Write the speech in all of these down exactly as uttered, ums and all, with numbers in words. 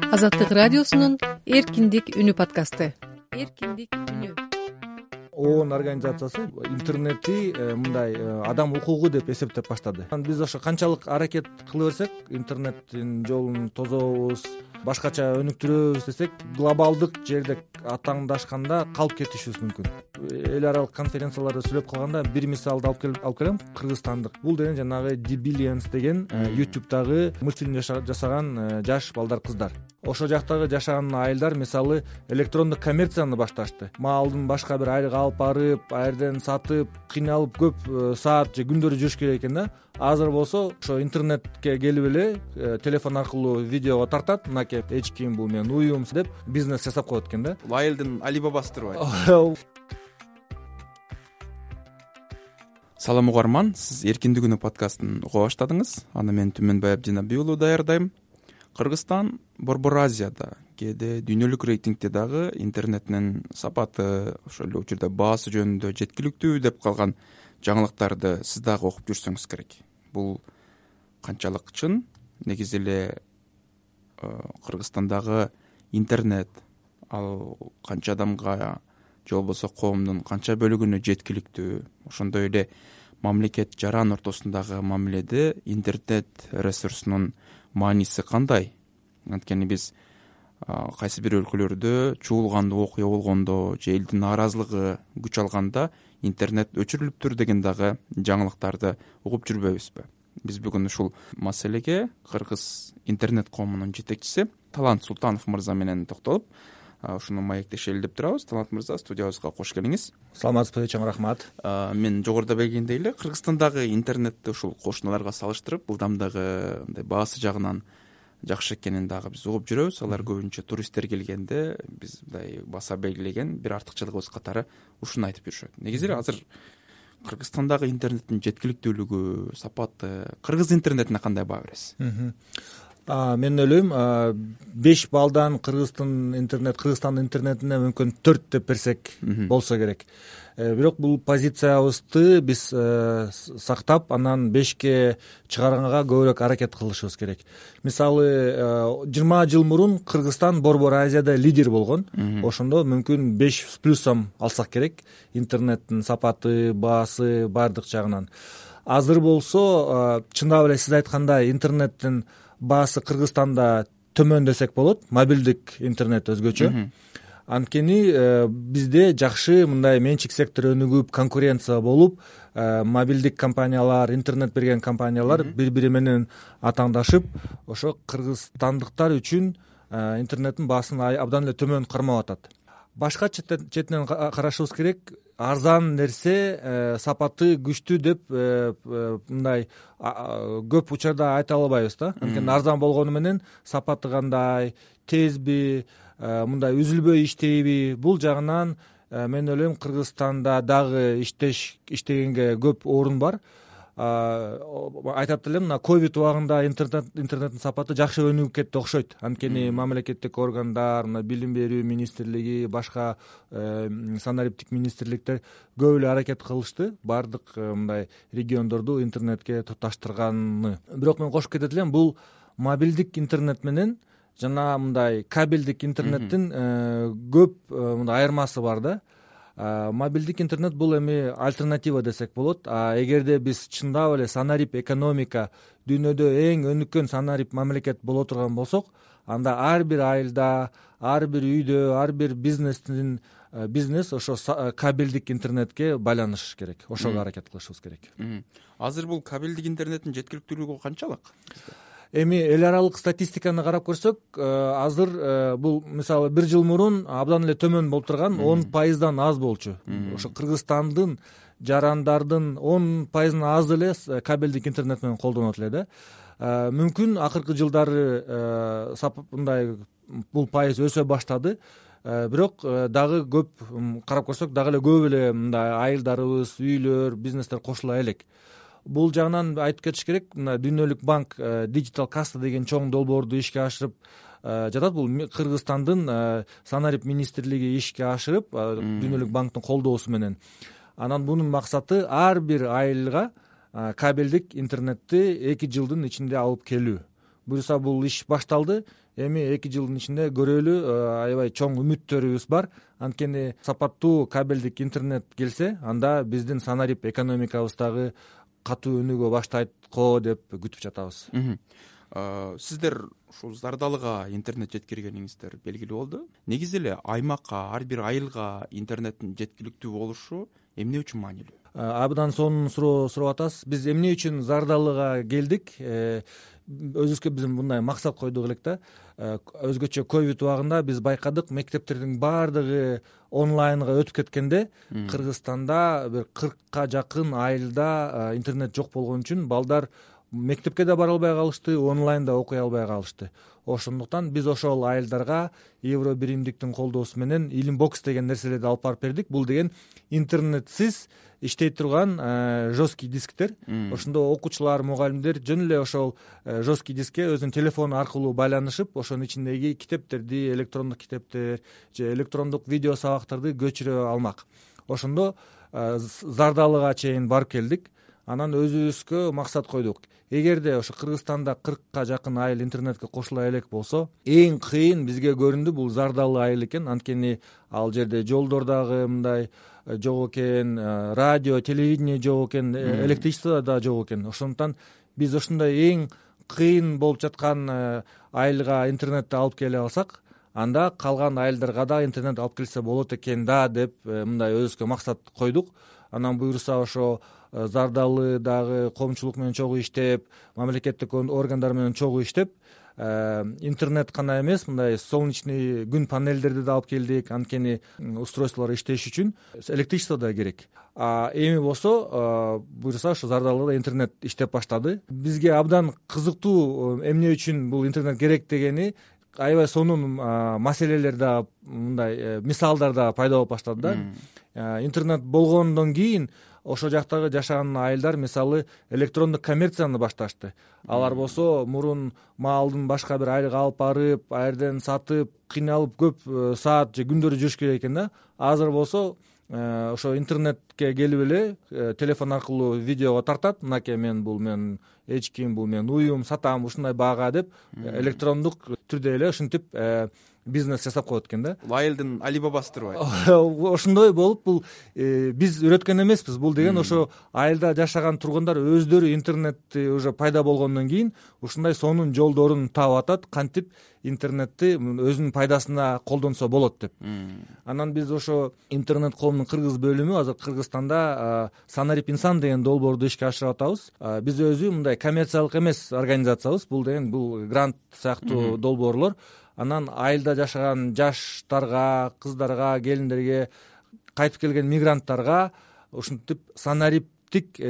Азаттык радиосунун эркиндик үнү подкасты. Эркиндик үнү. оон организациясы интернетти мындай адам укугу деп эсептеп баштады. Биз ошо канчалык аракет кыла берсек, интернеттин жолун тозобуз, башкача өнүктүрөбүз десек, глобалдык жерде атаандашканда калып кетишибиз мүмкүн. Эл аралык конференцияларда сүйлөп калганда бир мисалды алып келем. Кыргызстандык. Бул деген жанагы Дибилианс деген YouTube'дагы мультфильм жасаган жаш балдар, кыздар. Ошо жактагы жашаган айылдар мисалы электрондук коммерцияны башташты. Маалдын башка бир айылга алып барып, ал жерден сатып, кыйналып көп саат же күндөр жүрүш керек экен да. Азыр болсо ошо интернетке келип эле телефон аркылуу видеого тартат, мынакей эч ким, бул менин уюм деп бизнес жасап коет экен да. Бул айылдын Алибабасыдыр. Салам угарман, сиз Эркиндик үнү подкастын уга баштадыңыз. Аны мен Түмөнбай Абдинабий уулу даярдайм. Кыргызстан Борбор Азияда, кээде дүйнөлүк рейтингде дагы интернеттин сапаты, ошол эле учурда баасы жөнүндө жеткиликтүү деп калган жаңылыктарды сиз дагы окуп жүрсөңүз керек. Бул канчалык чын? Негизи эле Кыргызстандагы интернет ал канча адамга же болбосо коомдун канча бөлүгүнө жеткиликтүү? Ошондой эле мамлекет жаран ортосундагы мамиледе интернет ресурсунун мааниси кандай? Анткени биз кайсы бир өлкөлөрдө чуулгандуу окуя болгондо же элдин нааразылыгы күч алганда интернет өчүрүлүптүр деген дагы жаңылыктарды угуп жүрбөйбүзбү? Биз бүгүн ушул маселеге кыргыз интернет коомунун жетекчиси Талант Султанов мырза менен токтолуп, ушуну маектешели деп турабыз. Талант мырза, студиябызга кош келиңиз. Саламатсызбы, чоң рахмат. Мен жогоруда белгилегендей эле Кыргызстандагы интернетти ушул кошуналарга салыштырып, ылдамдыгы, мындай баасы жагынан жакшы экенин дагы биз угуп жүрөбүз. Алар көбүнчө туристтер келгенде биз мындай баса белгилеген бир артыкчылыгыбыз катары ушуну айтып жүрүшөт. Негизи эле азыр Кыргызстандагы интернеттин жеткиликтүүлүгү, сапаты, кыргыз интернетине кандай баа бересиз? Мен ойлойм, беш балдан Кыргыздын интернет, Кыргызстандын интернетине мүмкүн төрт деп берсек болсо керек. Бирок бул позициябызды биз сактап, анан бешке чыгарганга көбүрөөк аракет кылышыбыз керек. Мисалы, жыйырма жыл мурун Кыргызстан Борбор Азияда лидер болгон. Ошондо мүмкүн беш с плюсом алсак керек. Интернеттин сапаты, баасы, баардык жагынан. Азыр болсо, чындап эле сиз айткандай, интернеттин баасы Кыргызстанда төмөн десек болот. Мобилдик интернет өзгөчө. Анткени бизде жакшы мындай менчик сектор өнүгүп, конкуренция болуп, мобилдик компаниялар, интернет берген компаниялар бири-бири менен атаандашып, ошо кыргызстандыктар үчүн интернеттин баасын абдан эле төмөн кармап атат. Башка четинен карашыбыз керек. Арзан нерсе сапаты күчтүү деп мындай көп учурда айта албайбыз да. Анткени арзан болгону менен сапаты кандай, тезби, мындай үзүлбөй иштейби? Бул жагынан мен ойлойм Кыргызстанда дагы иштеш иштегенге көп орун бар. Айтат элем, мына ковид убагында интернет интернеттин сапаты жакшы өнүгүп кетти окшойт. Анткени мамлекеттик органдар, мына билим берүү министрлиги, башка санариптик министрликтер көп эле аракет кылышты баардык мындай региондорду интернетке туташтырганы. Бирок мен кошуп кетет элем, бул мобилдик интернет менен жана мындай кабелдик интернеттин көп мындай айырмасы бар да. Мобилдик интернет бул эми альтернатива десек болот. А эгерде биз чындап эле санарип экономика дүйнөдө эң өнүккөн санарип мамлекет боло турган болсок, анда ар бир айылда, ар бир үйдө, ар бир бизнестин бизнес ошо кабелдик интернетке байланыш керек. Ошого аракет кылышыбыз керек. Азыр бул кабелдик интернеттин жеткиликтүүлүгү канчалык? Эми эл аралык статистиканы карап көрсөк, азыр бул мисалы бир жыл мурун абдан эле төмөн болуп турган он пайыздан аз болчу. Ошо Кыргызстандын жарандардын он пайызынан аз эле кабелдик интернет менен колдонот эле да. Мүмкүн акыркы жылдары мындай бул пайыз өсө баштады. Бирок дагы көп карап көрсөк, дагы эле көп эле мындай айылдарыбыз, үйлөр, бизнестер кошула элек. Бул жагынан айтып кетиш керек, мына дүйнөлүк банк Digital Kassa деген чоң долбоорду ишке ашырып жатат. Бул Кыргызстандын санарип министрлиги ишке ашырып, дүйнөлүк банктын колдоосу менен. Анан бунун максаты ар бир айылга кабелдик интернетти эки жылдын ичинде алып келүү. буюрса бул иш башталды. Эми эки жылдын ичинде көрөлү, аябай чоң үмүттөрүбүз бар. Анткени сапаттуу кабелдик интернет келсе, анда биздин санарип экономикабыз дагы катуу өнүгө баштайт го деп күтүп жатабыз. Сиздер ушул Зардалыга интернет жеткиргениңиздер белгилүү болду. Негизи эле аймакка, ар бир айылга интернеттин жеткиликтүү болушу эмне үчүн маанилүү? Абдан сонун суроо сурап атасыз. Биз эмне үчүн Зардалыга келдик? Өзүбүзгө биз мындай максат койдук элек да. Өзгөчө ковид убагында биз байкадык, мектептердин баардыгы онлайнга өтүп кеткенде, Кыргызстанда бир кыркка жакын айылда интернет жок болгон үчүн балдар мектепке да бара албай калышты, онлайнда окуй албай калышты. Ошондуктан биз ошол айылдарга Евро биримдиктин колдоосу менен Илим бокс деген нерселерди алып барып бердик. Бул деген интернетсиз иштей турган жесткий дисктер. Ошондо окуучулар, мугалимдер жөн эле ошол жесткий дискке өзүнүн телефону аркылуу байланышып, ошонун ичиндеги китептерди, электрондук китептер же электрондук видео сабактарды көчүрө алмак. Ошондо Зардалыга чейин барып келдик. Анан өзүбүзгө максат койдук. Эгерде ошо Кыргызстанда кыркка жакын айыл интернетке кошула элек болсо, эң кыйын бизге көрүндү бул Зардалы айыл экен. Анткени ал жерде жолдор дагы мындай жок экен, радио, телевидение жок экен, электричество да жок экен. Ошондуктан биз ушундай эң кыйын болуп жаткан айылга интернетти алып келе алсак, анда калган айылдарга да интернет алып келсе болот экен да деп мындай өзүбүзгө максат койдук. Анан буюрса ошо Зардалы дагы коомчулук менен чогуу иштеп, мамлекеттик органдар менен чогуу иштеп, интернет гана эмес, мындай солнечный күн панелдерди да алып келдик. Анткени устройстволор иштеш үчүн электричество да керек. А эми болсо буюрса ошо Зардалыда интернет иштеп баштады. Бизге абдан кызыктуу эмне үчүн бул интернет керек дегени аябай сонун маселелер да, мындай мисалдар да пайда болуп баштады да. Интернет болгондон кийин ошол жактагы жашаган айылдар мисалы электрондук коммерцияны башташты. Алар болсо мурун малдын башка бир айылга алып барып, ал жерден сатып, кыйналып көп саат же күндөр жүрүш керек экен да. Азыр болсо ошо интернетке келип эле телефон аркылуу видеого тартат. Мынакей мен бул мен эчким, бул мен уюм, сатам ушундай баага деп электрондук түрдө эле ушинтип бизнес жасап коет экен да. Бул айылдын Али Бабасыдыр. Ошондой болуп, бул биз үйрөткөн эмеспиз. Бул деген ошо айылда жашаган тургундар өздөрү интернетти уже пайда болгондон кийин ушундай сонун жолдорун таап атат, кантип интернетти өзүнүн пайдасына колдонсо болот деп. Анан биз ошо интернет коомдун кыргыз бөлүмү азыр Кыргызстанда Санарип инсан деген долбоорду ишке ашырып атабыз. Биз өзү мындай коммерциялык эмес организациябыз. Бул деген бул грант сыяктуу долбоорлор. Анан айылда жашаган жаштарга, кыздарга, келиндерге, кайтып келген мигранттарга ушинтип санариптик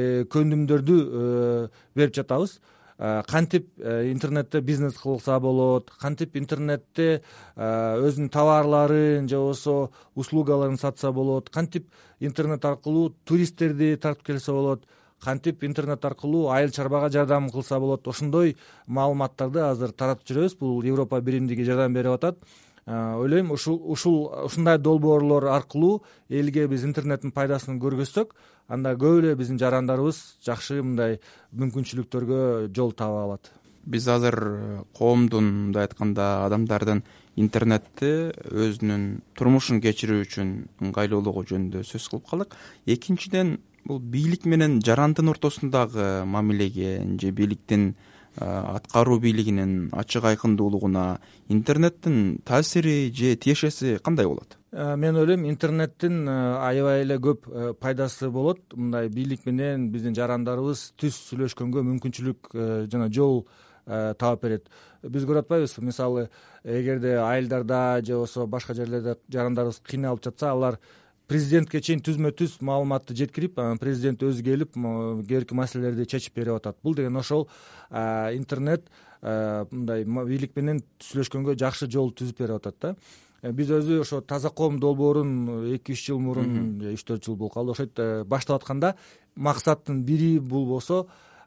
көндүмдөрдү берип жатабыз. Кантип интернетте бизнес кылса болот, кантип интернетте өзүнүн товарларын же болбосо услугаларын сатса болот, кантип интернет аркылуу туристтерди тартып келсе болот, кантип интернет аркылуу айыл чарбага жардам кылса болот. Ошондой маалыматтарды азыр таратып жүрөбүз. Бул Европа биримдиги жардам берип атат. Ойлойм, ушул ушул ушундай долбоорлор аркылуу элге биз интернеттин пайдасын көргөзсөк, анда көп эле биздин жарандарыбыз жакшы мындай мүмкүнчүлүктөргө жол таба алат. Биз азыр коомдун, мындай айтканда, адамдардын интернетти өзүнүн турмушун кечирүү үчүн ыңгайлуулугу жөнүндө сөз кылып калдык. Экинчиден, бул бийлик менен жарандын ортосундагы мамилеге же бийликтин аткаруу бийлигинин ачык айкындуулугуна интернеттин таасири же тиешеси кандай болот? Мен ойлойм, интернеттин аябай эле көп пайдасы болот. Мындай бийлик менен биздин жарандарыбыз түз сүйлөшкөнгө мүмкүнчүлүк жана жол таап берет. Биз көрүп атпайбызбы, мисалы, эгерде айылдарда же болбосо башка жерлерде жарандарыбыз кыйналып жатса, алар президентке чейин түзмө-түз маалыматты жеткирип, анан президент өзү келип керки маселелерди чечип берип атат. Бул деген ошол интернет мындай бийлик менен сүйлөшкөнгө жакшы жол түзүп берип атат да. Биз өзү ошо Таза коом долбоорун эки үч жыл мурун, үч төрт жыл болуп калды, ошойт баштап атканда максаттын бири бул болсо,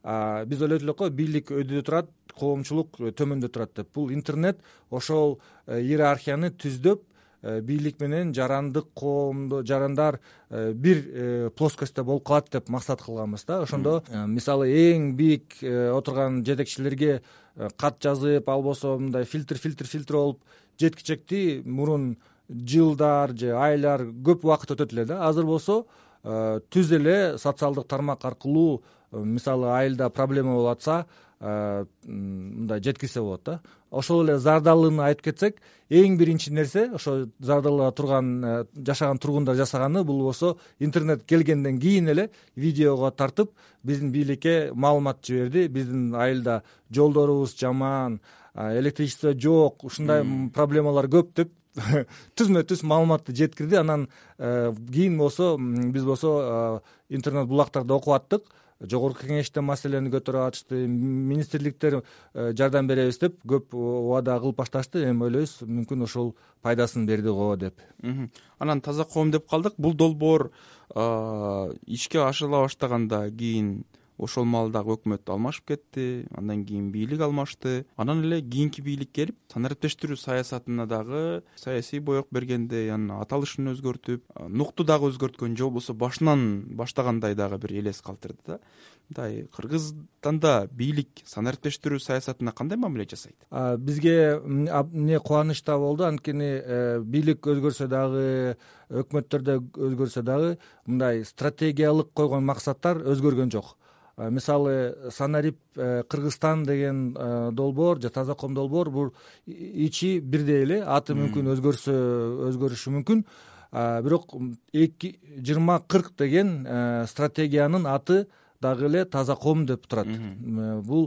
биз ойлойт элек го, бийлик өйдө турат, коомчулук төмөндө турат деп. Бул интернет ошол иерархияны түздөп, бийлик менен жарандык коомдо жарандар бир плоскостьта болуп калат деп максат кылганбыз да. Ошондо мисалы эң бийик отурган жетекчилерге кат жазып, албосо мындай фильтр фильтр фильтр болуп жеткичекти мурун жылдар же айлар көп убакыт өтөт эле да. Азыр болсо түз эле социалдык тармак аркылуу мисалы айылда проблема болуп атса мындай жеткирсе болот да. Ошол эле зардалыны айтып кетсек, эң биринчи нерсе ошо зардалга турган жашаган тургундар жасаганы бул болсо интернет келгенден кийин эле видеого тартып биздин бийликке маалымат жиберди. Биздин айылда жолдорубуз жаман, электричество жок, ушундай проблемалар көп деп түзмө түз маалыматты жеткирди. Анан кийин болсо биз болсо интернет булактарда окуп аттык. Жогорку кеңеште маселени көтөрүп атышты, министрликтер жардам беребиз деп көп убада кылып башташты. Эми ойлойбуз, мүмкүн ошол пайдасын берди го деп. Анан таза коом деп калдык. Бул долбоор ишке ашырыла баштаганда кийин ошол маалдагы өкмөт алмашып кетти, андан кийин бийлик алмашты. Анан эле кийинки бийлик келип санариптештирүү саясатына дагы саясий боек бергендей, анын аталышын өзгөртүп, нукту дагы өзгөрткөн, же болбосо башынан баштагандай дагы бир элес калтырды да. Мындай Кыргызстанда бийлик санариптештирүү саясатына кандай мамиле жасайт? Бизге эмне кубаныч да болду, анткени бийлик өзгөрсө дагы, өкмөттөр да өзгөрсө дагы мындай стратегиялык койгон максаттар өзгөргөн жок. Мисалы Санарип Кыргызстан деген долбоор же таза коом долбоор бул ичи бирдей эле, аты мүмкүн өзгөрсө өзгөрүшү мүмкүн. Бирок жыйырма кырк деген стратегиянын аты дагы эле таза коом деп турат. Бул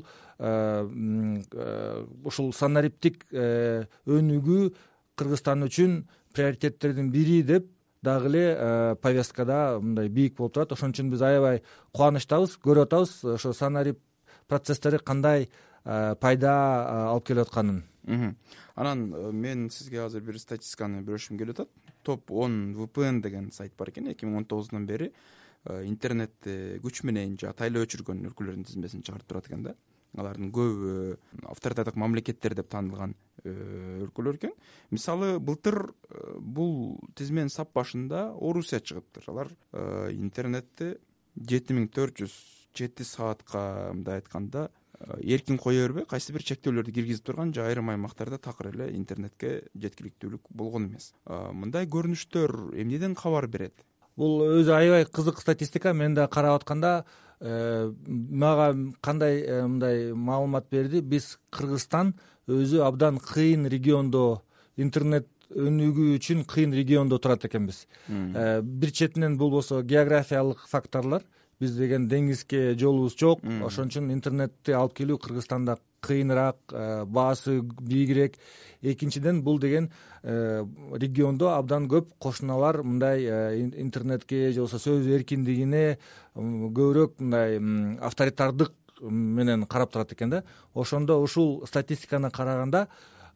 ушул санариптик өнүгүү Кыргызстан үчүн приоритеттердин бири деп дагы эле повесткада мындай бийик болуп турат. Ошон үчүн биз аябай кубанычтабыз, көрүп атабыз ошо санарип процесстери кандай пайда алып келип атканын. Анан мен сизге азыр бир статистиканы бөлүшүм келип атат. топ он ви пи эн деген сайт бар экен. эки миң он тогузундан бери интернетти күч менен же атайлап өчүргөн өлкөлөрдүн тизмесин чыгарып турат экен да. Алардын көбү авторитардык мамлекеттер деп таанылган өлкөлөр экен. Мисалы былтыр бул тизменин сап башында Орусия чыгыптыр. Алар интернетти жети миң төрт жүз жети саатка мындай айтканда эркин кое бербей, кайсы бир чектөөлөрдү киргизип турган, же айрым аймактарда такыр эле интернетке жеткиликтүүлүк болгон эмес. Мындай көрүнүштөр эмнеден кабар берет? Бул өзү аябай кызык статистика. Мен да карап атканда мага кандай мындай маалымат берди. Биз Кыргызстан өзү абдан кыйын региондо, интернет өнүгүү үчүн кыйын региондо турат экенбиз. Бир четинен бул болсо географиялык факторлор. Биз деген деңизге жолубуз жок, ошон үчүн интернетти алып келүү Кыргызстанда кыйыныраак, баасы бийигирээк. Экинчиден бул деген региондо абдан көп кошуналар мындай интернетке же болбосо сөз эркиндигине көбүрөөк мындай авторитардык менен карап турат экен да. Ошондо ушул статистиканы караганда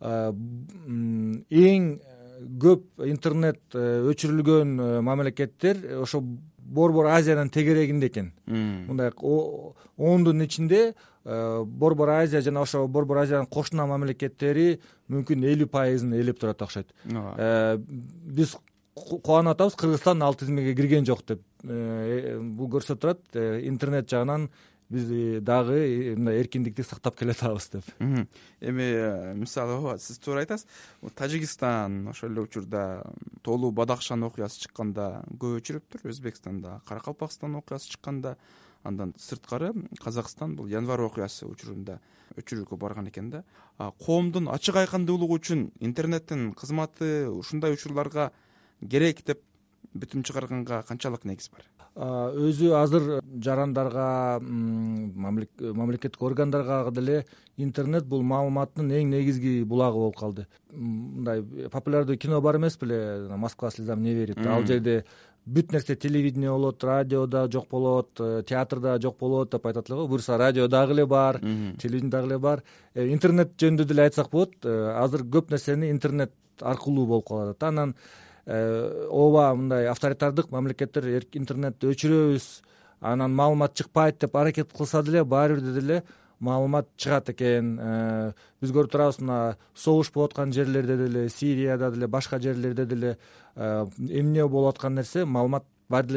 эң көп интернет өчүрүлгөн мамлекеттер ошо Борбор Азиянын тегерегинде экен. Мындай ондун ичинде Борбор Азия жана ошо Борбор Азиянын кошуна мамлекеттери мүмкүн элүү пайызын ээлеп турат окшойт. Биз кубанып атабыз, Кыргызстан ал тизмеге кирген жок деп. Бул көрсөтүп турат интернет жагынан биз дагы мындай эркиндикти сактап келатабыз деп. Эми мисалы сиз туура айтасыз. Тажикстан ошол эле учурда Тоолуу Бадакшан окуясы чыкканда көп өчүрүптүр. Өзбекстанда Каракалпакстан окуясы чыкканда, андан сырткары Казакстан бул январь окуясы учурунда өчүрүүгө барган экен да. Коомдун ачык айкындуулугу үчүн интернеттин кызматы ушундай учурларга керек деп бүтүм чыгарганга канчалык негиз бар? Өзү азыр жарандарга, мамлекеттик органдарга деле интернет бул маалыматтын эң негизги булагы болуп калды. Мындай популярдуу кино бар эмес беле, Москва слезам не верит. Ал жерде бүт нерсе телевидение болот, радиода жок болот, театрда жок болот деп айтат эле го. Буюрса радио дагы эле бар, телевидение дагы эле бар. Интернет жөнүндө деле айтсак болот. Азыр көп нерсени интернет аркылуу болуп калат. Анан ооба мындай авторитардык мамлекеттер интернетти өчүрөбүз, анан маалымат чыкпайт деп аракет кылса деле баары бир деле маалымат чыгат экен. Биз көрүп турабыз, мына согуш болуп аткан жерлерде деле, Сирияда деле, башка жерлерде деле эмне болуп аткан нерсе маалымат баары деле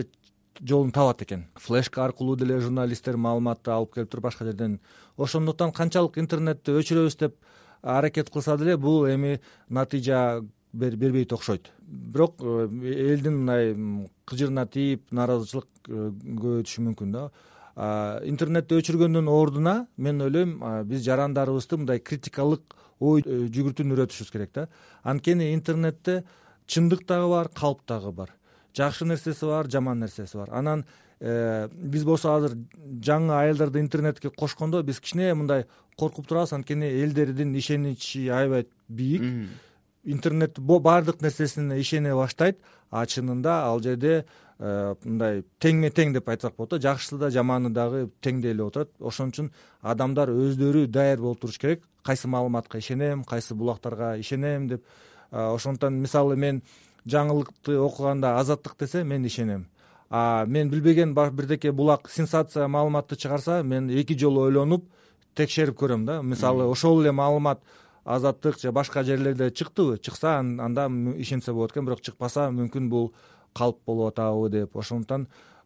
жолун табат экен. Флешка аркылуу деле журналисттер маалыматты алып келип туруп башка жерден. Ошондуктан канчалык интернетти өчүрөбүз деп аракет кылса деле бул эми натыйжа бербейт окшойт. Бирок элдин мындай кыжырына тийип нараазычылык көбөйтүшү мүмкүн да. Интернетти өчүргөндүн ордуна мен ойлойм биз жарандарыбызды мындай критикалык ой жүгүртүүнү үйрөтүшүбүз керек да. Анткени интернетте чындык дагы бар, калп дагы бар. Жакшы нерсеси бар, жаман нерсеси бар. Анан биз болсо азыр жаңы айылдарды интернетке кошкондо биз кичине мындай коркуп турабыз, анткени элдердин ишеничи аябай бийик. Интернет баардык нерсесине ишене баштайт, а чынында ал жерде мындай теңме тең деп айтсак болот да, жакшысы да жаманы дагы теңдей эле отурат. Ошон үчүн адамдар өздөрү даяр болуп туруш керек. Кайсы маалыматка ишенем, кайсы булактарга ишенем деп. Ошондуктан мисалы мен жаңылыкты окуганда Азаттык десе мен ишенем. А мен билбеген бирдеке булак сенсация маалыматты чыгарса, мен эки жолу ойлонуп текшерип көрөм да. Мисалы ошол эле маалымат Азаттык же башка жерлерде чыктыбы, чыкса анда ишенсе болот экен, бирок чыкпаса мүмкүн бул калп болуп атабы деп. Ошондуктан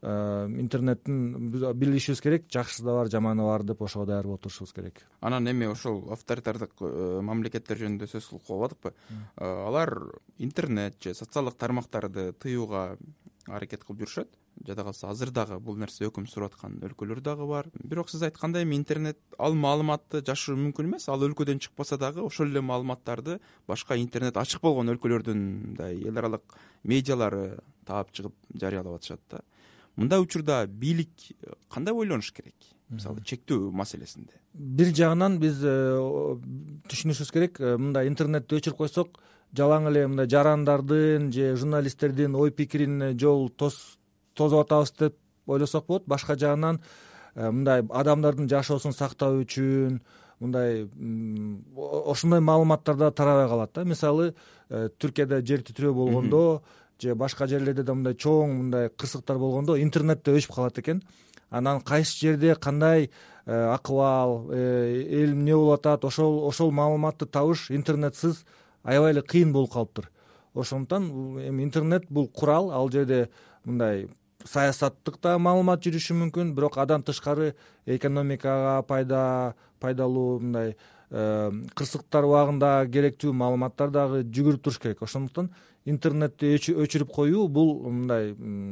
интернеттин билишибиз керек, жакшысы да бар, жаманы бар деп ошого даяр болуп турушубуз керек. Анан эми ошол авторитардык мамлекеттер жөнүндө сөз кылып калбадыкпы? Алар интернет же социалдык тармактарды тыюуга аракет кылып жүрүшөт. Жада калса азыр дагы бул нерсе өкүм сүрүп аткан өлкөлөр дагы бар. Бирок сиз айткандай эми интернет ал маалыматты жашыруу мүмкүн эмес. Ал өлкөдөн чыкпаса дагы ошол эле маалыматтарды башка интернет ачык болгон өлкөлөрдүн мындай эл аралык медиалары таап чыгып жарыялап атышат да. Мындай учурда бийлик кандай ойлонуш керек? Мисалы чектөө маселесинде. Бир жагынан биз түшүнүшүбүз керек, мындай интернетти өчүрүп койсок, жалаң эле мындай жарандардын же журналисттердин ой пикирине жол тозуп атабыз деп ойлосок болот. Башка жагынан мындай адамдардын жашоосун сактоо үчүн мындай ошондой маалыматтар да тарабай калат да. Мисалы Түркияда жер титирөө болгондо же башка жерлерде да мындай чоң мындай кырсыктар болгондо интернетте өчүп калат экен. Анан кайсы жерде кандай акыбал, эл эмне болуп атат, ошол ошол маалыматты табыш интернетсиз аябай эле кыйын болуп калыптыр. Ошондуктан эми интернет бул курал, ал жерде мындай саясаттык да маалымат жүрүшү мүмкүн, бирок адан тышкары экономикага пайда пайдалуу мындай кырсыктар убагында керектүү маалыматтар дагы жүгүрүп туруш керек. Ошондуктан интернетти өчүрүп коюу бул мындай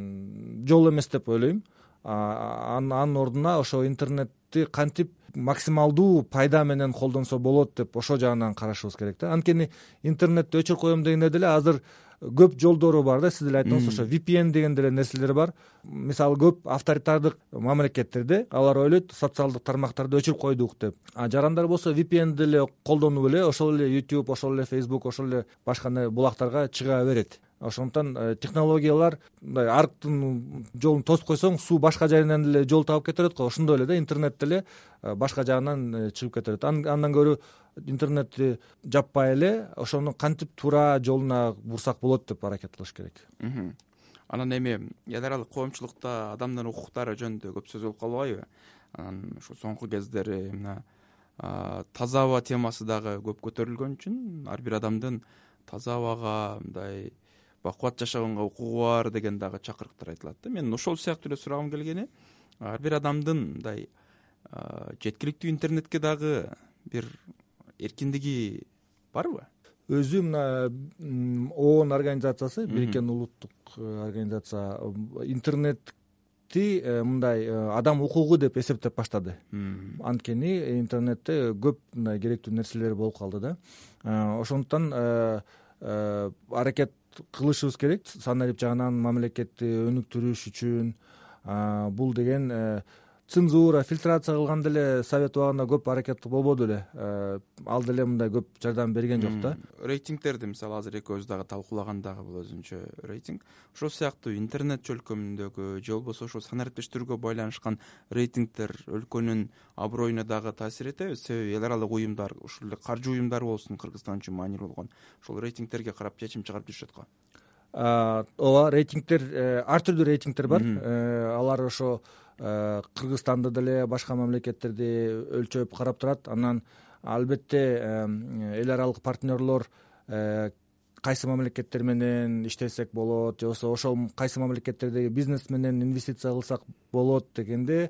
жол эмес деп ойлойм. Анын ордуна ошо интернетти кантип максималдуу пайда менен колдонсо болот деп ошол жагынан карашыбыз керек да. Анткени интернетти өчүрүп коем дегенде деле азыр көп жолдору бар да. Сиз деле айттыңыз, ошо ви пи эн деген деле нерселер бар. Мисалы көп авторитардык мамлекеттерде алар ойлойт социалдык тармактарды өчүрүп койдук деп. А жарандар болсо ви пи эн деле колдонуп эле ошол эле YouTube, ошол эле Facebook, ошол эле башка булактарга чыга берет. Ошондуктан технологиялар мындай арктын жолун тосуп койсоң, суу башка жайынан деле жол таап кетет го. Ошондой эле да, интернет деле башка жагынан чыгып кетет. Андан көрө интернетти жаппай эле ошону кантип туура жолуна бурсак болот деп аракет кылыш керек. Анан эми эл аралык коомчулукта адамдын укуктары жөнүндө көп сөз болуп калбайбы? Анан ушу соңку кездери мына таза аба темасы дагы көп көтөрүлгөн үчүн ар бир адамдын таза абага мындай бакубат жашаганга укугу бар деген дагы чакырыктар айтылат да. Мен ошол сыяктуу эле сурагым келгени, ар бир адамдын мындай жеткиликтүү интернетке дагы бир эркиндиги барбы? Өзү мына ООН организациясы, Бириккен улуттук организация интернетти мындай адам укугу деп эсептеп баштады. Анткени интернетте көп мындай керектүү нерселер болуп калды да. Ошондуктан аракет кылышыбыз керек санарип жагынан мамлекетти өнүктүрүш үчүн. Бул деген цензура, фильтрация кылганда деле совет убагында көп аракет болбоду эле. Ал деле мындай көп жардам берген жок да. Рейтингтерди мисалы азыр экөөбүз дагы талкуулагандагы бул өзүнчө рейтинг. Ошол сыяктуу интернет чөлкөмүндөгү же болбосо ошол санариптештирүүгө байланышкан рейтингтер өлкөнүн аброюна дагы таасир этеби? Себеби эл аралык уюмдар, ушул эле каржы уюмдары болсун, Кыргызстан үчүн маанилүү болгон, ошол рейтингтерге карап чечим чыгарып жүрүшөт го. Ооба, рейтингтер, ар түрдүү рейтингтер бар. Алар ошо Кыргызстанды деле башка мамлекеттерди өлчөп карап турат. Анан албетте эл аралык партнерлор кайсы мамлекеттер менен иштесек болот, же болбосо ошол кайсы мамлекеттердеги бизнес менен инвестиция кылсак болот дегенде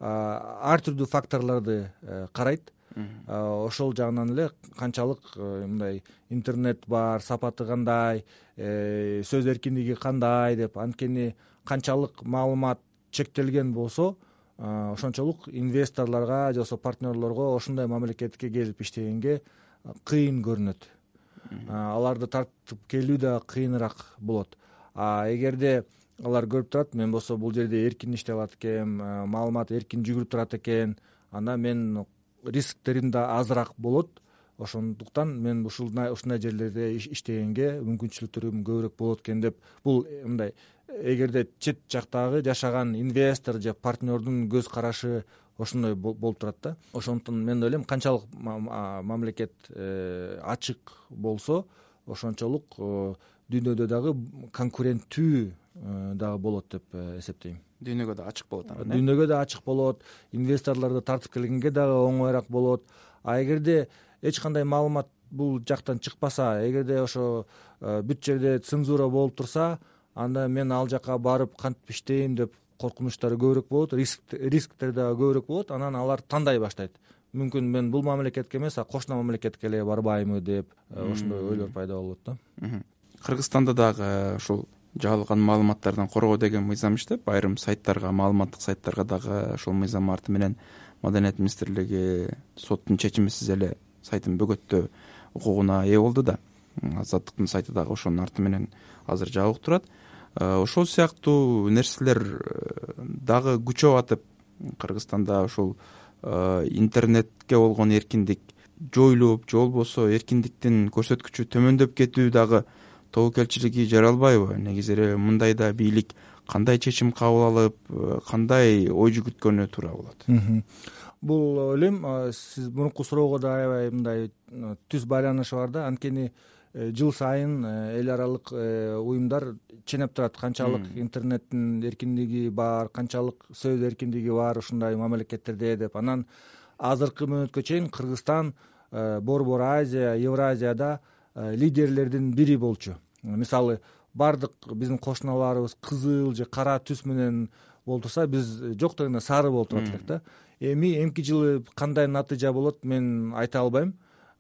ар түрдүү факторлорду карайт. Ошол жагынан эле канчалык мындай интернет бар, сапаты кандай, сөз эркиндиги кандай деп, анткени канчалык маалымат чектелген болсо ошончолук инвесторлорго же болбосо партнерлорго ошондой мамлекетке келип иштегенге кыйын көрүнөт. Аларды тартып келүү да кыйыныраак болот. А эгерде алар көрүп турат, мен болсо бул жерде эркин иштеп алат экенм, маалымат эркин жүгүрүп турат экен, анда мен рисктерим да азыраак болот. Ошондуктан мен ушундай ушундай жерлерде иштегенге мүмкүнчүлүктөрүм көбүрөөк болот экен деп, бул мындай эгерде чет жактагы жашаган инвестор же партнердун көз карашы ошондой болуп турат да. Ошондуктан мен ойлойм, канчалык мамлекет ачык болсо, ошончолук дүйнөдө дагы конкуренттүү дагы болот деп эсептейм. Дүйнөгө да ачык болот. Дүйнөгө да ачык болот, инвесторлорду тартып келгенге дагы оңоюраак болот. А эгерде эч кандай маалымат бул жактан чыкпаса, эгерде ошо бүт жерде цензура болуп турса, анда мен ал жака барып кантип иштейм деп коркунучтары көбүрөөк болот, рисктер дагы көбүрөөк болот. Анан алар тандай баштайт. Мүмкүн мен бул мамлекетке эмес, а кошуна мамлекетке эле барбаймы деп ошондой ойлор пайда болот да. Кыргызстанда дагы ушул жалган маалыматтардан коргоо деген мыйзам иштеп, айрым сайттарга, маалыматтык сайттарга дагы ошол мыйзам арты менен Маданият министрлиги соттун чечимисиз эле сайтын бөгөттөө укугуна ээ болду да. Азаттыктын сайты дагы ошонун арты менен азыр жабык турат. Ошол сыяктуу нерселер дагы күчөп атып, Кыргызстанда ушул интернетке болгон эркиндик жоюлуп, же болбосо эркиндиктин көрсөткүчү төмөндөп кетүү дагы тобокелчилиги жаралбайбы? Негизи эле мындайда бийлик кандай чечим кабыл алып, кандай ой жүгүрткөнү туура болот? Бул ойлойм, сиз мурунку суроого да аябай мындай түз байланышы бар да. Анткени жыл сайын эл аралык уюмдар ченеп турат, канчалык интернеттин эркиндиги бар, канчалык сөз эркиндиги бар ушундай мамлекеттерде деп. Анан азыркы мүнөткө чейин Кыргызстан Борбор Азия, Евразияда лидерлердин бири болчу. Мисалы, бардык биздин кошуналарыбыз кызыл же кара түс менен болтурса, биз жок дегенде сары болуп турат элек да. Эми эмки жылы кандай натыйжа болот, мен айта албайм.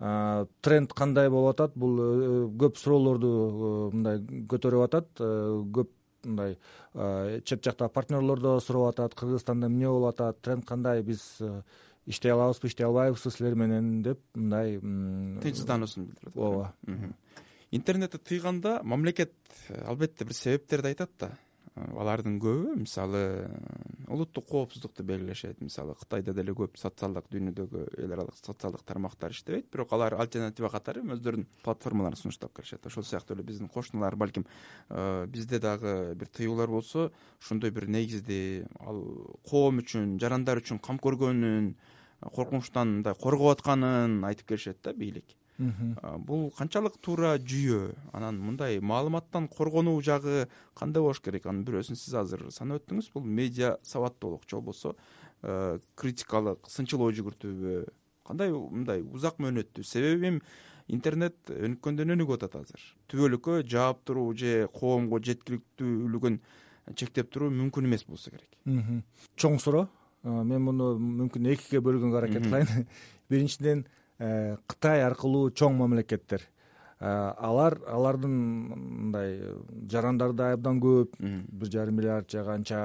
Тренд кандай болуп атат, бул көп суроолорду мындай көтөрүп атат. Көп мындай чет жакта партнерлор да сурап атат, Кыргызстанда эмне болуп атат, тренд кандай, биз иштей алабызбы, иштей албайбызбы силер менен деп мындай тынчсыздануусун билдирип атат. Ооба. Интернетти тыйганда мамлекет албетте бир себептерди айтат да. Алардын көбү, мисалы, улуттук коопсуздукту белгилешет. Мисалы, Кытайда деле көп социалдык, дүйнөдөгү эл аралык социалдык тармактар иштебейт, бирок алар альтернатива катары өздөрүнүн платформаларын сунуштап келишет. Ошол сыяктуу эле биздин кошуналар, балким бизде дагы бир тыюулар болсо, ошондой бир негизди ал коом үчүн, жарандар үчүн кам көргөнүн, коркунучтан мындай коргоп атканын айтып келишет да бийлик. Бул канчалык туура жүйө? Анан мындай маалыматтан коргонуу жагы кандай болуш керек? Анын бирөөсүн сиз азыр санап өттүңүз. Бул медиа сабаттуулук, же болбосо критикалык, сынчыл ой жүгүртүүбү? Кандай мындай узак мөөнөттүү? Себеби интернет өнүккөндөн өнүгүп атат азыр. Түбөлүккө жаап туруу же коомго жеткиликтүүлүгүн чектеп туруу мүмкүн эмес болсо керек. Чоң суроо. Мен муну мүмкүн экиге бөлгөнгө аракет кылайын. Биринчиден, Кытай аркылуу чоң мамлекеттер. Алар алардын мындай жарандары да абдан көп, бир жарым миллиард же канча.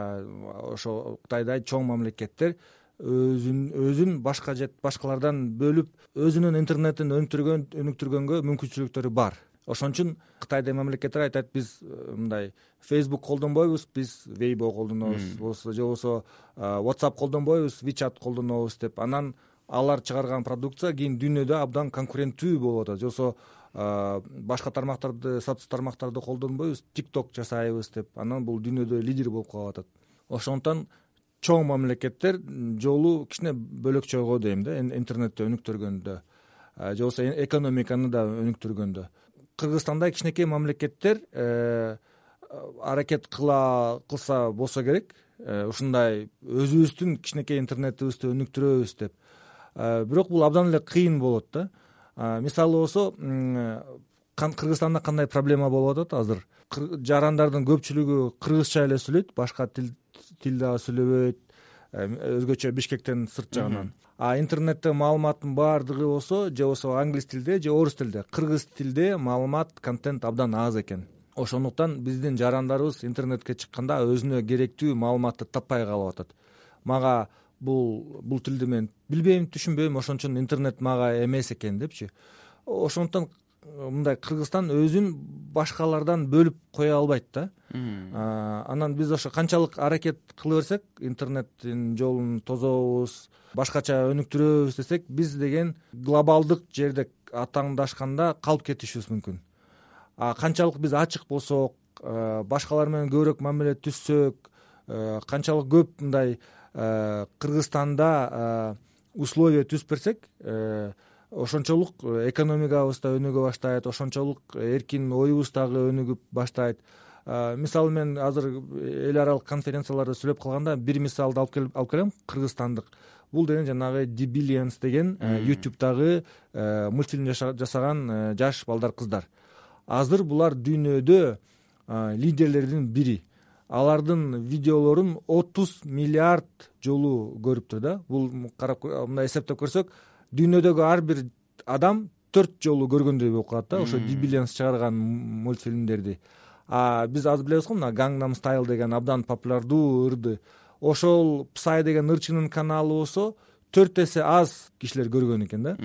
Ошо Кытайдай чоң мамлекеттер өзүн өзүн башка же башкалардан бөлүп, өзүнүн интернетин өнүктүргөн өнүктүргөнгө мүмкүнчүлүктөрү бар. Ошон үчүн Кытайдын мамлекеттери айтат, биз мындай Facebook колдонбойбуз, биз Weibo колдонобуз, же болбосо WhatsApp колдонбойбуз, WeChat колдонобуз деп. Анан алар чыгарган продукция кийин дүйнөдө абдан конкуренттүү болуп атат. Же болбосо башка тармактарды, соц тармактарды колдонбойбуз, TikTok жасайбыз деп. Анан бул дүйнөдө лидер болуп калып атат. Ошондуктан чоң мамлекеттер жолу кичине бөлөкчөгө дейм да, интернетти өнүктүргөндө, же болбосо экономиканы да өнүктүргөндө. Кыргызстанда кичинекей мамлекеттер аракет кыла кылса болсо керек, ушундай өзүбүздүн кичинекей интернетибизди өнүктүрөбүз деп. Бирок бул абдан эле кыйын болот да. Мисалы болсо, Кыргызстанда кандай проблема болуп атат азыр? Жарандардын көпчүлүгү кыргызча эле сүйлөйт, башка тил тил дагы сүйлөбөйт, өзгөчө Бишкектен сырт жагынан. А интернетте маалыматтын баардыгы болсо же болсо англис тилде же орус тилде. Кыргыз тилде маалымат, контент абдан аз экен. Ошондуктан биздин жарандарыбыз интернетке чыкканда өзүнө керектүү маалыматты таппай калып атат. Мага бул бул тилди мен билбейм, түшүнбөйм, ошон үчүн интернет мага эмес экен депчи. Ошондуктан мындай Кыргызстан өзүн башкалардан бөлүп кое албайт да. Анан биз ошо канчалык аракет кыла берсек, интернеттин жолун тозобуз, башкача өнүктүрөбүз десек, биз деген глобалдык жерде атааңдашканда калып кетишибиз мүмкүн. А канчалык биз ачык болсок, башкалар менен көбүрөөк мамиле түзсөк, канчалык көп мындай Кыргызстанда условия түзүп берсек, ошончолук экономикабыз да өнүгө баштайт, ошончолук эркин оюбуз дагы өнүгүп баштайт. Мисалы мен азыр эл аралык конференцияларда сүйлөп калганда бир мисалды алып келем, кыргызстандык. Бул деген жанагы Dibillions деген YouTube'дагы мультфильм жасаган жаш балдар, кыздар. Азыр булар дүйнөдө лидерлердин бири. Алардын видеолорун отуз миллиард жолу көрүптүр да. Бул карап мындай эсептеп көрсөк, дүйнөдөгү ар бир адам төрт жолу көргөндөй болуп калат да, ошо Dibillions чыгарган мультфильмдерди. А биз азыр билебиз го, мына Gangnam Style деген абдан популярдуу ырды. Ошол Psy деген ырчынын каналы болсо төрт эсе аз кишилер көргөн экен да.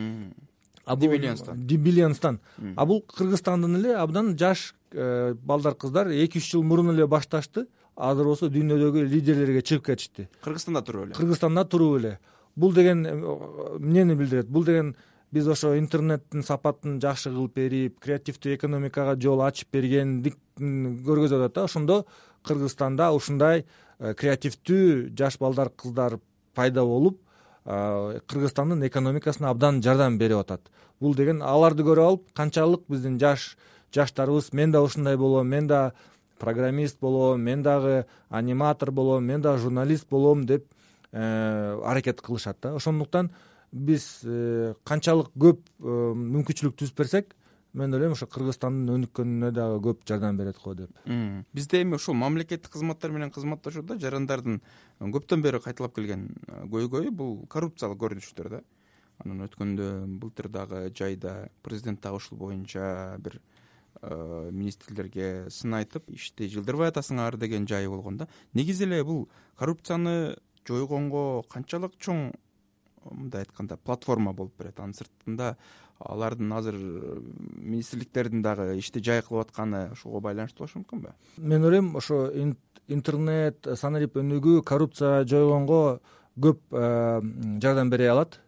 Dibillions'тан. А бул Кыргызстандын эле абдан жаш балдар, кыздар эки үч жыл мурун эле башташты. Азыр болсо дүйнөдөгү лидерлерге чыгып кетишти. Кыргызстанда туруп эле. Кыргызстанда туруп эле. Бул деген эмнени билдирет? Бул деген биз ошо интернеттин сапатын жакшы кылып берип, креативдүү экономикага жол ачып бергендикин көргөзүп атат да. Ошондо Кыргызстанда ушундай креативдүү жаш балдар, кыздар пайда болуп, Кыргызстандын экономикасына абдан жардам берип атат. Бул деген аларды көрүп алып, канчалык биздин жаш жаштарыбыз, мен да ушундай болом, мен да программист болом, мен дагы аниматор болом, мен да журналист болом деп аракет кылышат да. Ошондуктан биз канчалык көп мүмкүнчүлүк түзүп берсек, мен ойлойм ошо Кыргызстандын өнүккөнүнө дагы көп жардам берет го деп. Бизде эми ушул мамлекеттик кызматтар менен кызматташууда жарандардын көптөн бери кайталап келген көйгөйү бул коррупциялык көрүнүштөр да. Анан өткөндө былтыр дагы жайда президент дагы ушул боюнча бир министрлерге сын айтып, ишти жылдырбай атасыңар деген жайы болгон да. Негизи эле бул коррупцияны жойгонго канчалык чоң, мындай айтканда, платформа болуп берет? Анын сыртында алардын азыр министрликтердин дагы ишти жай кылып атканы ушуга байланыштуу болушу мүмкүнбү? Мен ойлойм, ошо интернет, санарип өнүгүү коррупция жойгонго көп жардам бере алат.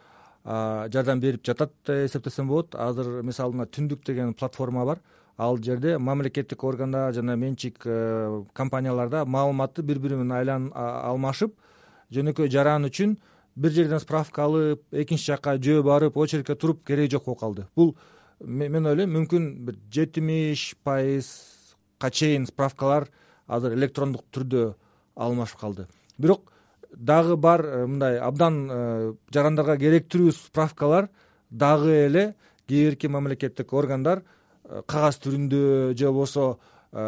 Жардам берип жатат деп эсептесем болот. Азыр мисалы Түндүк деген платформа бар. Ал жерде мамлекеттик органдар жана менчик компанияларда маалыматты бири-бири менен алмашып, жөнөкөй жаран үчүн бир жерден справка алып, экинчи жакка жөө барып, очередке туруп кереги жок болуп калды. Бул мен ойлойм, мүмкүн бир жетимиш пайызга чейин справкалар азыр электрондук түрдө алмашып калды. Бирок дагы бар мындай абдан жарандарга керектүү справкалар дагы эле кээ бирки мамлекеттик органдар кагаз түрүндө же болбосо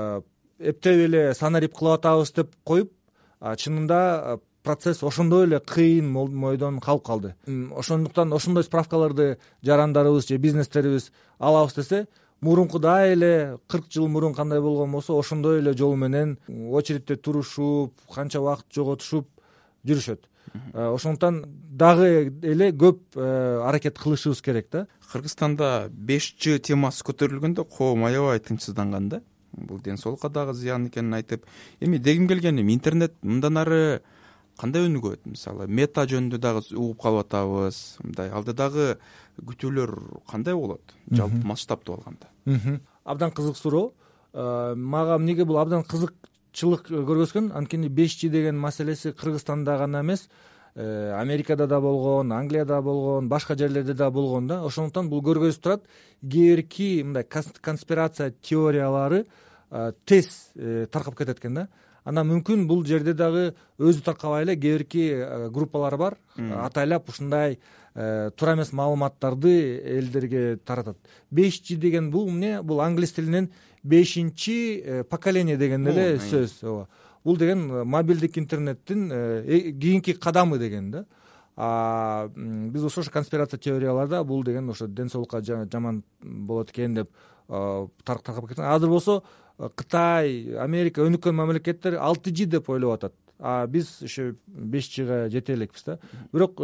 эптеп эле санарип кылып атабыз деп коюп, чынында процесс ошондой эле кыйын мойдон калып калды. Ошондуктан ошондой справкаларды жарандарыбыз же бизнестерибиз алабыз десе, мурункудай эле кырк жыл мурун кандай болгон болсо, ошондой эле жол менен очередте турушуп, канча убакыт жоготушуп жүрүшөт. Ошондуктан дагы эле көп аракет кылышыбыз керек да. Кыргызстанда беш жи темасы көтөрүлгөндө коом аябай тынчсызданган да. Бул ден соолукка дагы зыян экенин айтып, эми дегим келген, эми интернет мындан ары кандай өнүгөт? Мисалы, мета жөнүндө дагы угуп калып атабыз. Мындай алдыдагы күтүүлөр кандай болот? Жалпы масштабтуу алганда. Абдан кызык суроо. Мага эмнеге бул абдан кызыкчылык көргөзгөн? Анткени беш жи деген маселеси Кыргызстанда гана эмес, Америкада да болгон, Англияда болгон, башка жерлерде да болгон да. Ошондуктан бул көргөзүп турат, кээ бирки мындай конспирация теориялары тез таркап кетет экен да. анан мүмкүн бул жерде дагы өзү таркабай эле кээ бирки группалар бар, атайлап ушундай туура эмес маалыматтарды элдерге таратат. беш джи деген бул эмне? Бул англис тилинен бешинчи поколение деген эле сөз. ооба. Бул деген мобилдик интернеттин кийинки кадамы деген да. А биз ошо конспирация теорияларда бул деген ошо ден соолукка жаман болот экен деп таркап кеткен. Азыр болсо Кытай, Америка, өнүккөн мамлекеттер алты джи деп ойлоп атат. А биз ошо беш джига жете элекпиз да. Бирок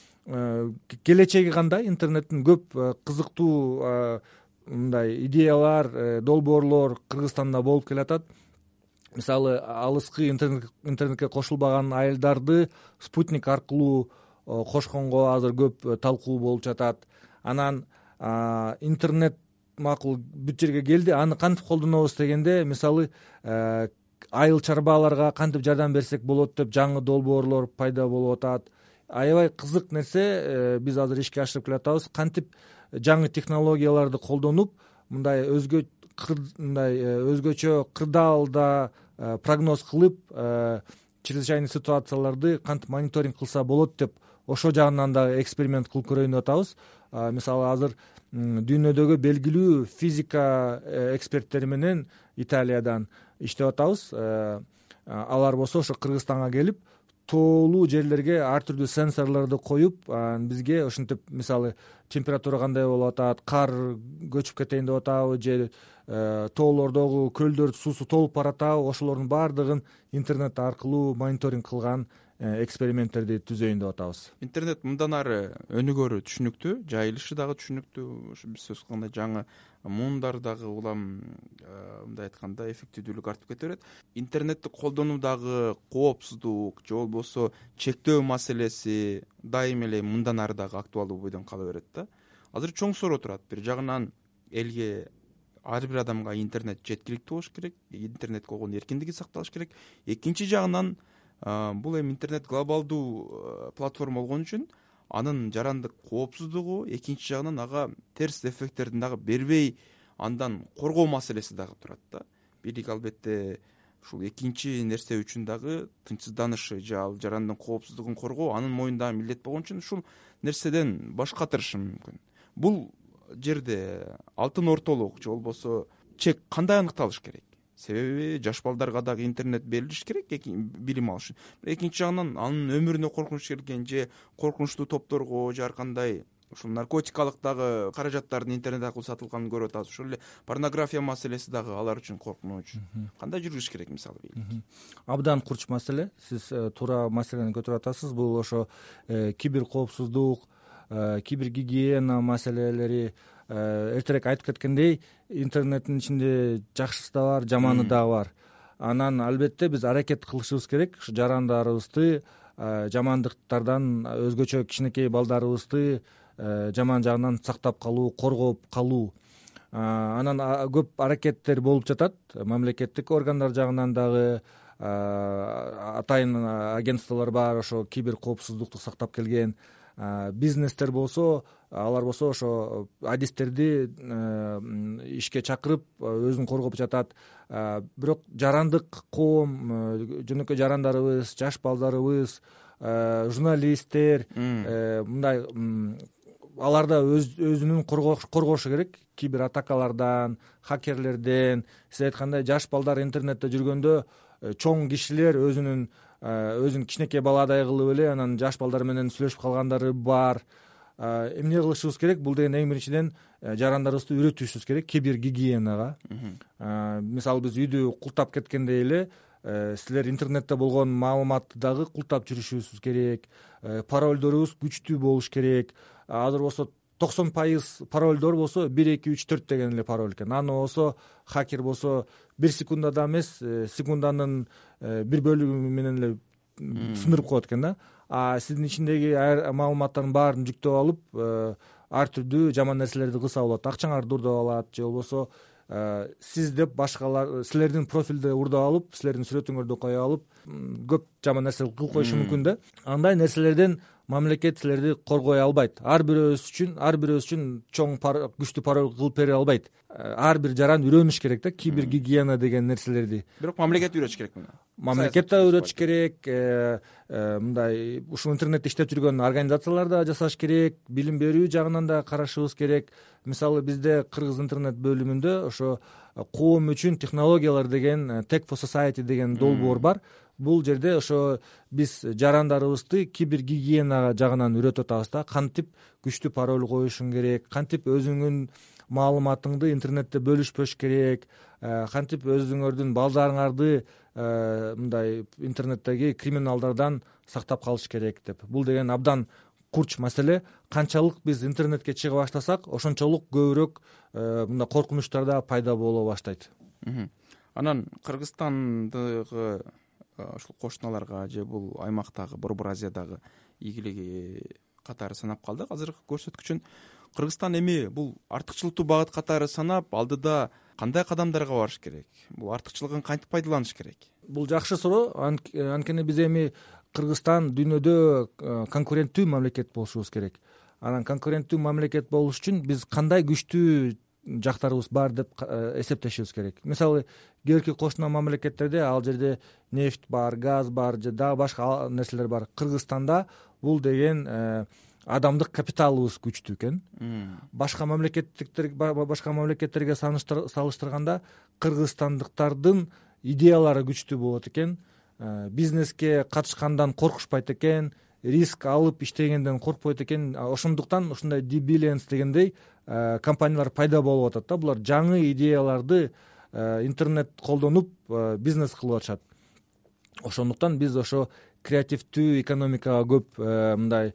келечеги кандай? Интернеттин көп кызыктуу мындай идеялар, долбоорлор Кыргызстанда болуп келатат. Мисалы, алыскы интернетке кошулбаган айылдарды спутник аркылуу кошконго азыр көп талкуу болуп жатат. Анан интернет макул бүт жерге келди. Аны кантип колдонобуз дегенде, мисалы, айыл чарбаларга кантип жардам берсек болот деп жаңы долбоорлор пайда болуп атат. Аябай кызык нерсе биз азыр ишке ашырып келатабыз. Кантип жаңы технологияларды колдонуп, мындай өзгө мындай өзгөчө кырдаалда прогноз кылып, чрезвычайный ситуацияларды кантип мониторинг кылса болот деп ошо жагынан дагы эксперимент кылып көрөйүн деп атабыз. Мисалы, азыр дүйнөдөгү белгилүү физика эксперттери менен Италиядан иштеп атабыз. Алар болсо ошо Кыргызстанга келип, тоолуу жерлерге ар түрдүү сенсорлорду коюп, бизге ошентип, мисалы, температура кандай болуп атат, кар көчүп кетейин деп атабы же тоолордогу көлдөр суусу толуп баратабы, ошолордун баардыгын интернет аркылуу мониторинг кылган эксперименттерди түзөйүн деп атабыз. Интернет мындан ары өнүгөрү түшүнүктүү, жайылышы дагы түшүнүктүү. Ошо биз сөз кылгандай жаңы муундар дагы улам, мындай айтканда, эффективдүүлүк артып кете берет. Интернетти колдонуудагы коопсуздук же болбосо чектөө маселеси дайым эле мындан ары дагы актуалдуу бойдон кала берет да. Азыр чоң суроо турат. Бир жагынан элге, ар бир адамга интернет жеткиликтүү болуш керек, интернет койгон эркиндиги сакталыш керек. Экинчи жагынан бул эми интернет глобалдуу платформа болгон үчүн анын жарандык коопсуздугу, экинчи жагынан ага терс эффекттердин дагы бербей андан коргоо маселеси дагы турат да. Бийлик албетте ушул экинчи нерсе үчүн дагы тынчсызданышы же ал жарандын коопсуздугун коргоо анын мойнундагы милдет болгон үчүн ушул нерседен баш катырышы мүмкүн. Бул жерде алтын ортолук же болбосо чек кандай аныкталыш керек? Себеби жаш балдарга дагы интернет берилиш керек билим алыш үчүн. Экинчи жагынан анын өмүрүнө коркунуч келген же коркунучтуу топторго же ар кандай ушул наркотикалык дагы каражаттардын интернет аркылуу сатылганын көрүп атабыз. Ошол эле порнография маселеси дагы алар үчүн коркунуч. Кандай жүргүзүш керек мисалы бийлик? Абдан курч маселе. Сиз туура маселени көтөрүп атасыз. Бул ошо кибер коопсуздук, кибер гигиена маселелери. Эртерээк айтып кеткендей, интернеттин ичинде жакшысы да бар, жаманы да бар. Анан албетте биз аракет кылышыбыз керек. Ушу жарандарыбызды жамандыктардан, өзгөчө кичинекей балдарыбызды жаман жагынан сактап калуу, коргоп калуу. Анан көп аракеттер болуп жатат. Мамлекеттик органдар жагынан дагы атайын агентстволор бар, ошо кибер коопсуздукту сактап келген. Бизнестер болсо, алар болсо ошо адистерди ишке чакырып өзүн коргоп жатат. Бирок жарандык коом, жөнөкөй жарандарыбыз, жаш балдарыбыз, журналисттер мындай аларда өзүнүн коргошу керек кибер атакалардан, хакерлерден. Сиз айткандай, жаш балдар интернетте жүргөндө чоң кишилер өзүнүн өзүн кичинекей баладай кылып эле анан жаш балдар менен сүйлөшүп калгандары бар. Эмне кылышыбыз керек? Бул деген эң биринчиден жарандарыбызды үйрөтүшүбүз керек кибер гигиенага. Мисалы, биз үйдү култап кеткенде эле силер интернетте болгон маалыматты дагы култап жүрүшүбүз керек. Паролдорубуз күчтүү болуш керек. Азыр болсо токсон пайыз паролдор болсо бир эки үч төрт деген эле пароль экен. Аны болсо хакер болсо бир секундада эмес, секунданын бир бөлүгү менен эле сындырып коет экен да. А сиздин ичиндеги маалыматтардын баарын жүктөп алып, ар түрдүү жаман нерселерди кылса болот. Акчаңарды урдап алат же болбосо сиз деп башкалар силердин профилди урдап алып, силердин сүрөтүңөрдү кое алып, көп жаман нерсе кылып коюшу мүмкүн да. Андай нерселерден мамлекет силерди коргой албайт. Ар бирөөбүз үчүн ар бирөөбүз үчүн чоң күчтүү пароль кылып бере албайт. Ар бир жаран үйрөнүш керек да кибер гигиена деген нерселерди. Бирок мамлекет үйрөтүш керек муну. Мамлекет да үйрөтүш керек, мындай ушул интернетти иштеп жүргөн организациялар да жасаш керек, билим берүү жагынан да карашыбыз керек. Мисалы бизде Кыргыз интернет бөлүмүндө ошо коом үчүн технологиялар деген Tech for Society деген долбоор бар. Бул жерде ошо биз жарандарыбызды кибер гигиена жагынан үйрөтүп атабыз да, кантип күчтүү пароль коюшуң керек, кантип өзүңдүн маалыматыңды интернетте бөлүшпөш керек, кантип өзүңөрдүн балдарыңарды мындай интернеттеги криминалдардан сактап калыш керек деп. Бул деген абдан курч маселе. Канчалык биз интернетке чыга баштасак, ошончолук көбүрөөк мындай коркунучтар да пайда боло баштайт. Анан Кыргызстандагы ушул кошуналарга же бул аймактагы Борбор Азиядагы ийгилиги катары санап калдык. Азыркы көрсөткүчүн Кыргызстан эми бул артыкчылыктуу багыт катары санап, алдыда кандай кадамдарга барыш керек? Бул артыкчылыгын кантип пайдаланыш керек? Бул жакшы суроо. Анткени биз эми Кыргызстан дүйнөдө конкуренттүү мамлекет болушубуз керек. Анан конкуренттүү мамлекет болуш үчүн биз кандай күчтүү жактарыбыз бар деп эсептешибиз керек. Мисалы, кээ бирки кошуна мамлекеттерде ал жерде нефть бар, газ бар же дагы башка нерселер бар. Кыргызстанда бул деген адамдык капиталыбыз күчтүү экен. Башка мамлекеттиктер башка мамлекеттерге салыштырганда кыргызстандыктардын идеялары күчтүү болот экен. Бизнеске катышкандан коркушпайт экен, риск алып иштегенден коркпойт экен. Ошондуктан ушундай ди билиенс дегендей компаниялар пайда болуп атат да. Булар жаңы идеяларды интернет колдонуп бизнес кылып атышат. Ошондуктан биз ошо креативдүү экономикага көп мындай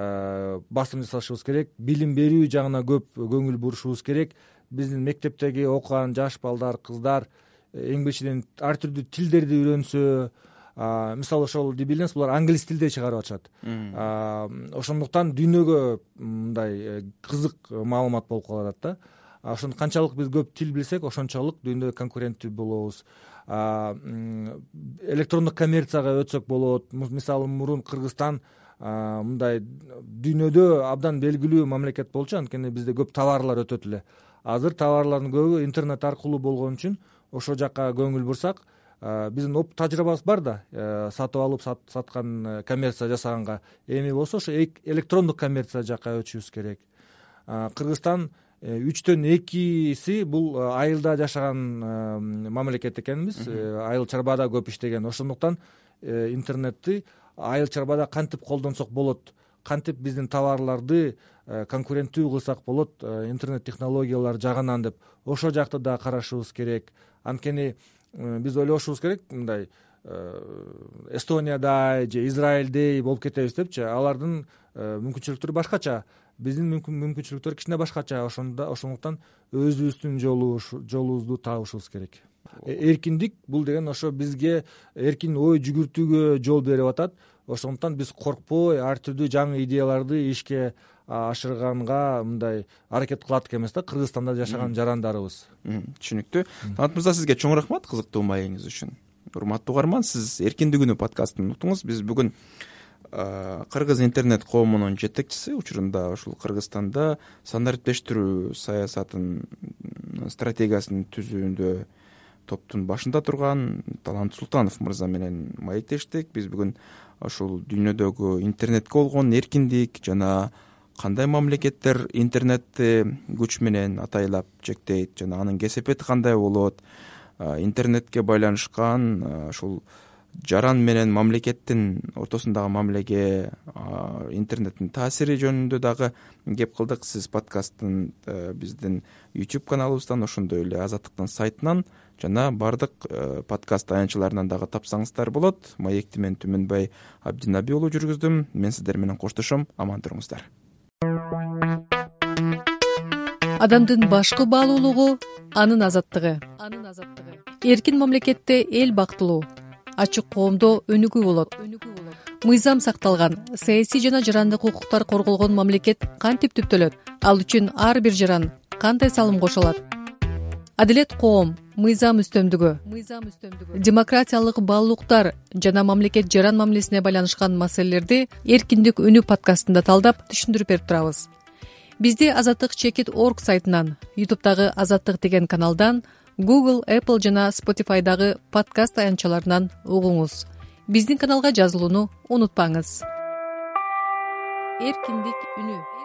басым жасашыбыз керек, билим берүү жагына көп көңүл бурушубуз керек. Биздин мектептеги окуган жаш балдар, кыздар эң биринчиден ар түрдүү тилдерди үйрөнсө, мисалы ошол ди билиенс булар англис тилде чыгарып атышат. Ошондуктан дүйнөгө мындай кызык маалымат болуп калып атат да. Ошон канчалык биз көп тил билсек, ошончолук дүйнөдө конкуренттүү болобуз. Электрондук коммерцияга өтсөк болот. Мисалы мурун Кыргызстан мындай дүйнөдө абдан белгилүү мамлекет болчу, анткени бизде көп товарлар өтөт эле. Азыр товарлардын көбү интернет аркылуу болгон үчүн ошо жакка көңүл бурсак, биздин оп тажрыйбабыз бар да, сатып алып саткан коммерция жасаганга. Эми болсо ошо электрондук коммерция жакка өтүшүбүз керек. Кыргызстан үчтөн экиси бул айылда жашаган мамлекет экенбиз. Айыл чарбада көп иштеген. Ошондуктан интернетти айыл чарбада кантип колдонсок болот, кантип биздин товарларды конкуренттүү кылсак болот интернет технологиялар жагынан деп, ошол жакты да карашыбыз керек. Анткени биз ойлошубуз керек, мындай Эстониядай же Израилдей болуп кетебиз депчи. Алардын мүмкүнчүлүктөрү башкача, биздин мүмкүнчүлүктөр кичине башкача. Ошондуктан өзүбүздүн жолубузду табышыбыз керек. Эркиндик бул деген ошо бизге эркин ой жүгүртүүгө жол берип атат. Ошондуктан биз коркпой ар түрдүү жаңы идеяларды ишке ашырганга мындай аракет кылат экенбиз да, Кыргызстанда жашаган жарандарыбыз. Түшүнүктүү. Танат мырза, сизге чоң рахмат кызыктуу маегиңиз үчүн. Урматтуу угарман, сиз Эркиндик күнү подкастын уктуңуз. Биз бүгүн Кыргыз интернет коомунун жетекчиси, учурунда ушул Кыргызстанда стандарттештирүү саясатын стратегиясын түзүүндө топтун башында турган Талант Султанов мырза менен маектештик. Биз бүгүн ушул дүйнөдөгү интернетке болгон эркиндик жана кандай мамлекеттер интернетти күч менен атайлап чектейт жана анын кесепети кандай болот, интернетке байланышкан ушул жаран менен мамлекеттин ортосундагы мамилеге, интернеттин таасири жөнүндө дагы кеп кылдык. Сиз подкасттын биздин YouTube каналыбыздан, ошондой эле Азаттыктын сайтынан жана бардык подкаст таянчыларынан дагы тапсаңыздар болот. Маекти мен Түмөнбай Абдинаби уулу жүргүздүм. Мен сиздер менен коштошом. Аман туруңуздар. Адамдын башкы баалуулугу анын азаттыгы. Эркин мамлекетте эл бактылуу, ачык коомдо өнүгүү болот. Мыйзам сакталган, саясий жана жарандык укуктар корголгон мамлекет кантип түптөлөт? Ал үчүн ар бир жаран кандай салым кошо алат? адилет коом, мыйзам үстөмдүгү, мыйзам үстөмдүгү, демократиялык баалуулуктар жана мамлекет жаран мамилесине байланышкан маселелерди Эркиндик үнү подкастында талдап түшүндүрүп берип турабыз. Бизди азаттык чекит точка орг сайтынан, ютубтагы азаттык деген каналдан, Google, Apple жана Spotify'дагы подкаст аянтчаларынан угуңуз. Биздин каналга жазылууну унутпаңыз. Эркиндик үнү.